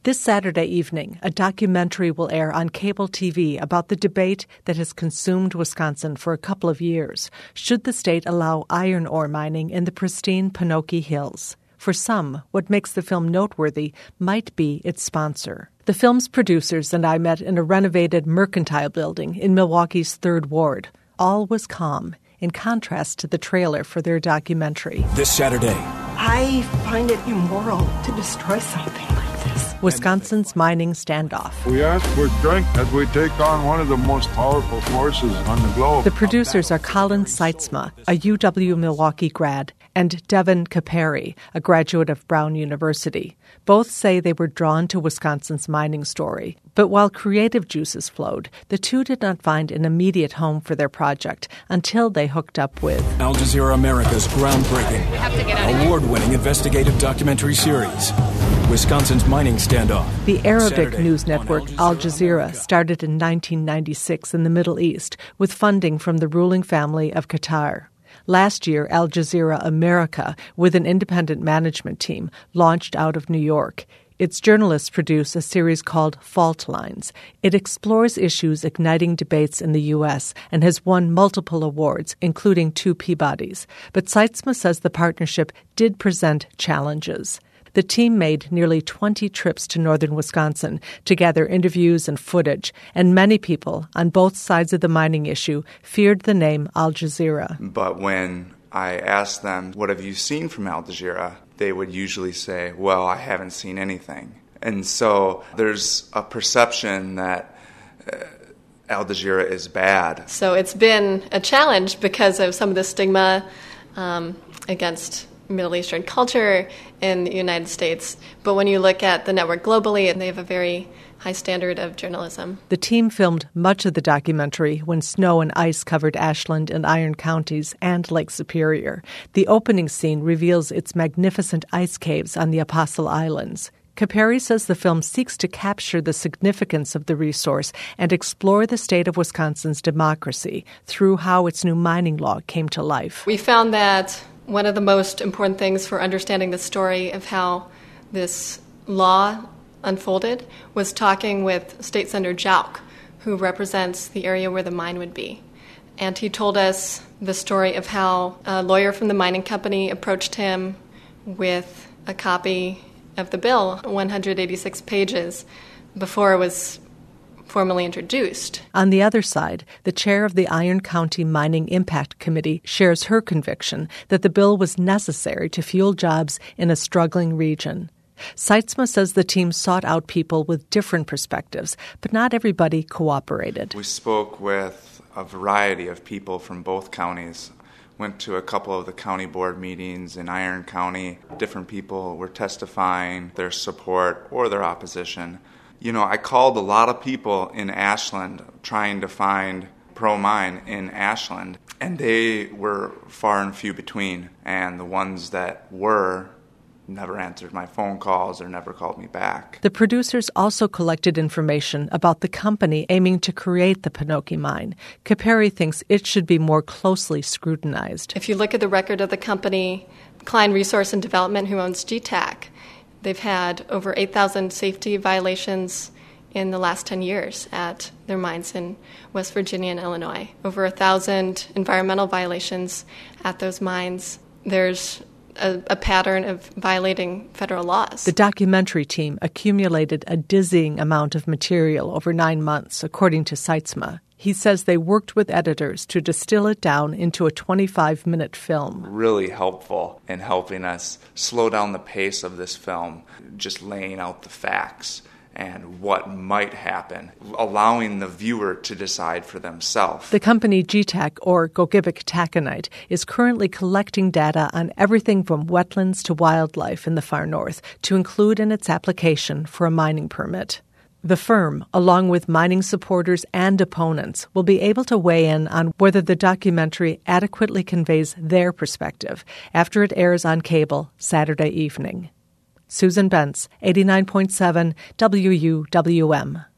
This Saturday evening, a documentary will air on cable TV about the debate that has consumed Wisconsin for a couple of years. Should the state allow iron ore mining in the pristine Pinocki Hills? For some, what makes the film noteworthy might be its sponsor. The film's producers and I met in a renovated mercantile building in Milwaukee's 3rd Ward. All was calm, in contrast to the trailer for their documentary. This Saturday, I find it immoral to destroy something like this. Wisconsin's mining standoff. We ask for strength as we take on one of the most powerful forces on the globe. The producers are Colin Seitzma, a UW-Milwaukee grad, and Devin Caperi, a graduate of Brown University. Both say they were drawn to Wisconsin's mining story. But while creative juices flowed, the two did not find an immediate home for their project until they hooked up with Al Jazeera America's groundbreaking, award-winning investigative documentary series, Wisconsin's Mining Standoff. The Arabic Saturday news on network Al Jazeera started in 1996 in the Middle East with funding from the ruling family of Qatar. Last year, Al Jazeera America, with an independent management team, launched out of New York. Its journalists produce a series called Fault Lines. It explores issues igniting debates in the U.S. and has won multiple awards, including 2 Peabodys. But Seitzma says the partnership did present challenges. The team made nearly 20 trips to northern Wisconsin to gather interviews and footage, and many people on both sides of the mining issue feared the name Al Jazeera. But when I asked them, what have you seen from Al Jazeera? They would usually say, well, I haven't seen anything. And so there's a perception that Al Jazeera is bad. So it's been a challenge because of some of the stigma against Middle Eastern culture in the United States. But when you look at the network globally, they have a very high standard of journalism. The team filmed much of the documentary when snow and ice covered Ashland and Iron counties and Lake Superior. The opening scene reveals its magnificent ice caves on the Apostle Islands. Caperi says the film seeks to capture the significance of the resource and explore the state of Wisconsin's democracy through how its new mining law came to life. We found that one of the most important things for understanding the story of how this law unfolded was talking with State Senator Jauch, who represents the area where the mine would be. And he told us the story of how a lawyer from the mining company approached him with a copy of the bill, 186 pages, before it was formally introduced. On the other side, the chair of the Iron County Mining Impact Committee shares her conviction that the bill was necessary to fuel jobs in a struggling region. Seitzma says the team sought out people with different perspectives, but not everybody cooperated. We spoke with a variety of people from both counties. Went to a couple of the county board meetings in Iron County. Different people were testifying their support or their opposition. You know, I called a lot of people in Ashland trying to find pro-mine in Ashland, and they were far and few between. And the ones that were never answered my phone calls or never called me back. The producers also collected information about the company aiming to create the Pinocki mine. Caperi thinks it should be more closely scrutinized. If you look at the record of the company, Klein Resource and Development, who owns GTAC, they've had over 8,000 safety violations in the last 10 years at their mines in West Virginia and Illinois. Over 1,000 environmental violations at those mines. There's a pattern of violating federal laws. The documentary team accumulated a dizzying amount of material over 9 months, according to Seitzma. He says they worked with editors to distill it down into a 25-minute film. Really helpful in helping us slow down the pace of this film, just laying out the facts and what might happen, allowing the viewer to decide for themselves. The company GTAC, or Gogebic Taconite, is currently collecting data on everything from wetlands to wildlife in the far north to include in its application for a mining permit. The firm, along with mining supporters and opponents, will be able to weigh in on whether the documentary adequately conveys their perspective after it airs on cable Saturday evening. Susan Bentz, 89.7 WUWM.